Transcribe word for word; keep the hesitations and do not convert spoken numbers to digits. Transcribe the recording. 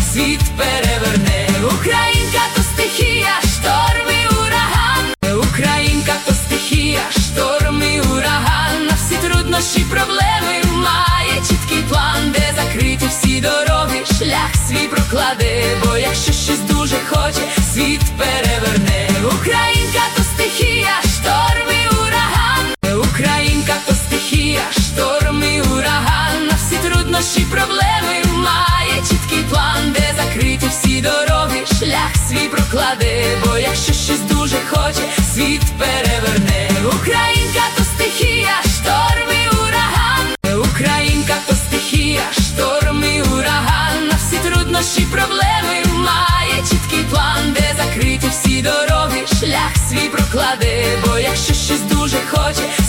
світ переверне. Українка то стихія, шторм і ураган. Українка то стихія, шторм і ураган. На всі труднощі, проблеми має чіткий план, де закриті всі дороги, шлях свій прокладе. Бо якщо щось дуже хоче, світ переверне. Українка то стихія, шторм і ураган. Українка то стихія, шторм і ураган. На всі труднощі, проблеми має чіткий план, де закриті всі дороги, шлях свій прокладе. Бо якщо щось дуже хоче, світ переверне.